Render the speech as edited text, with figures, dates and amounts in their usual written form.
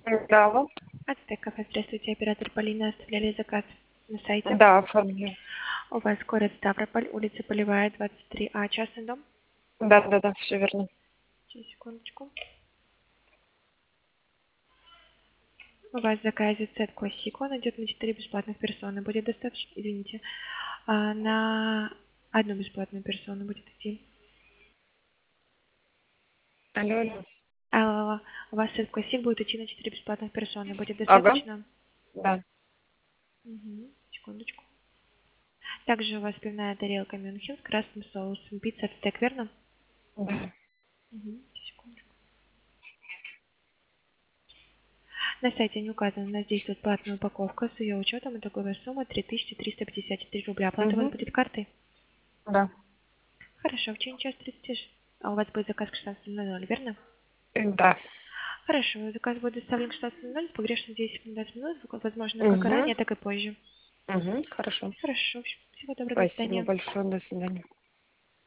Да, алло. Ацтек кафе, здравствуйте, оператор Полина, оставляли заказ на сайте. Да, оформлю. У вас город Ставрополь, улица Полевая, 23А, частный дом. Да, все верно. Сейчас, секундочку. У вас в заказе сет классик, он идет на 4 бесплатных персоны. Будет достаточно, извините, на одну бесплатную персону будет идти. Алло. У вас сет классик будет идти на 4 бесплатных персоны. Будет Ага, достаточно? да. Угу, секундочку. Также у вас пивная тарелка Мюнхен с красным соусом. Пицца Ацтек, верно? Да. Угу, секундочку. На сайте не указано, у нас действует платная упаковка с ее учетом, и итоговая сумма 3354 рубля. Оплата у вас Угу. будет картой? Да. Хорошо, в течение часа 30. А у вас будет заказ к 16:00, верно? Да. Хорошо, заказ будет доставлен к 16:00 с погрешностью 10-15 минут, возможно, как и Угу. ранее, так и позже. Угу. Хорошо. Хорошо, всего доброго, до Спасибо свидания. большое. До свидания.